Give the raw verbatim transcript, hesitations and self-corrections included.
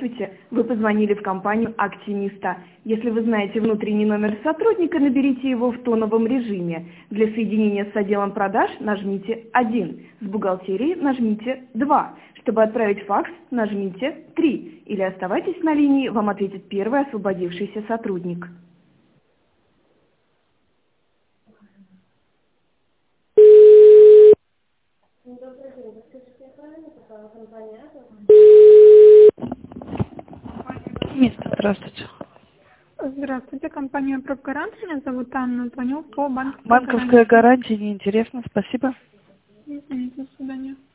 Здравствуйте, вы позвонили в компанию «Актимиста». Если вы знаете внутренний номер сотрудника, наберите его в тоновом режиме. Для соединения с отделом продаж нажмите один, с бухгалтерией нажмите два. Чтобы отправить факс, нажмите три. Или оставайтесь на линии, вам ответит первый освободившийся сотрудник. Добрый день, расскажите, я правильно попала в компанию «Атом»? Место, здравствуйте. Здравствуйте, компания «Профгарант». Меня зовут Анна. Звоню по банковской Банковская гарантии. гарантия неинтересна, спасибо. Извините, до свидания.